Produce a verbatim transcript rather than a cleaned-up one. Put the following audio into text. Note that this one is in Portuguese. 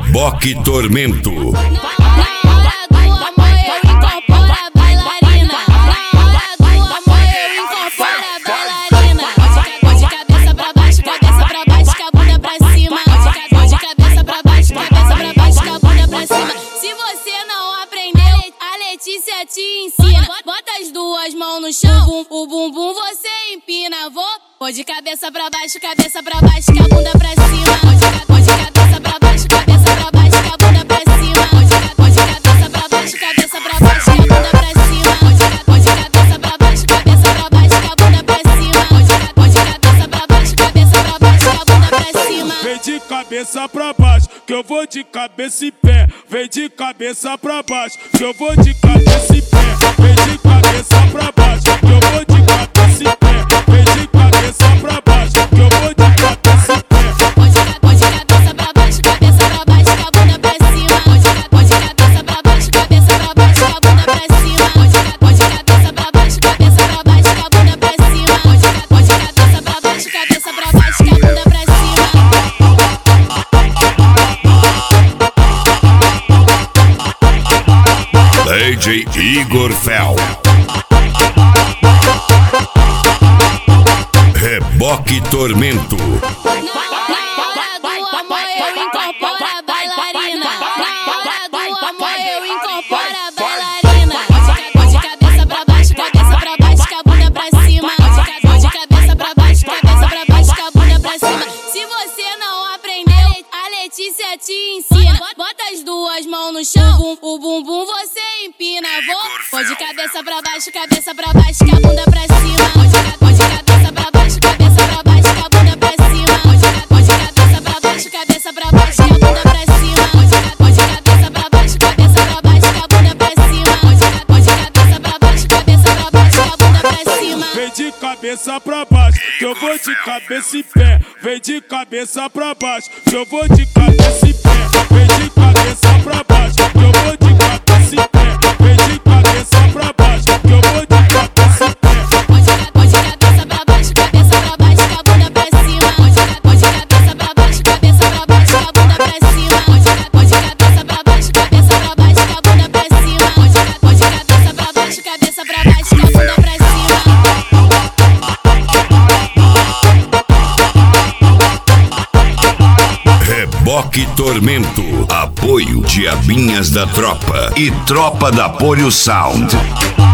Reboque Tormento. Letícia te ensina, bota as duas mãos no chão, o bumbum você empina, vou, pô de cabeça pra baixo, cabeça pra baixo, que a bunda pra cima, pô de cabeça pra baixo, cabeça pra baixo, que a bunda pra cima, pô de cabeça pra baixo, cabeça pra baixo, que a bunda pra cima, pô de cabeça pra baixo, cabeça pra baixo, que a bunda pra cima, pô de cabeça pra baixo, cabeça pra baixo, que a bunda pra cima. Vem de cabeça pra baixo, que eu vou de cabeça e pé. Vem de cabeça pra baixo, que eu vou de cabeça e pé. Vem de cabeça pra baixo, que eu vou de cabeça e pé. Vem de cabeça pra baixo, que eu vou de cabeça e pé. Pô de cabeça pra baixo, cabeça pra baixo, que a bunda pra cima. Pô de cabeça pra baixo, cabeça pra baixo, que a bunda pra cima. Pô de cabeça pra baixo, cabeça pra baixo, que a bunda pra cima. Pô de cabeça pra baixo, cabeça pra baixo, que a bunda pra cima. D J Igor Fel. Reboque Tormento. Na hora do amor eu incorporo a bailarina. Na hora do amor eu incorporo a bailarina. Pô de cabeça pra baixo, cabeça pra baixo, que a bunda pra cima. Pô de cabeça pra baixo, cabeça pra baixo, que a bunda pra cima. Se você não aprendeu, a Letícia te ensina. Bota as duas mãos no chão, o bumbum você empina, vou. Pô de cabeça pra baixo, cabeça pra baixo, que a bunda pra cima. Pô de cabeça pra baixo, cabeça pra baixo, que a bunda pra cima. Pô de cabeça pra baixo, cabeça pra baixo, que a bunda pra cima. Pô de cabeça pra baixo, cabeça pra baixo, que a bunda pra cima. Pô de cabeça pra baixo, cabeça pra baixo, que a bunda pra cima. Vem de cabeça pra baixo, que eu vou de cabeça e pé. Vem de cabeça pra baixo, que eu vou de cabeça e pé. Vem de cabeça pra baixo, que eu vou de cabeça e pé. Vem de cabeça pra baixo, que eu vou de cabeça e pé. Pô de cabeça pra baixo, cabeça pra baixo, que a bunda pra cima. Pô de cabeça pra baixo, cabeça pra baixo, que a bunda pra cima. Pô de cabeça pra baixo, cabeça pra baixo, que a bunda pra cima. Pô de cabeça pra baixo, cabeça pra baixo, que a bunda pra cima. Reboque Tormento. Apoio Diabinhas da Tropa e Tropa da Polio Sound.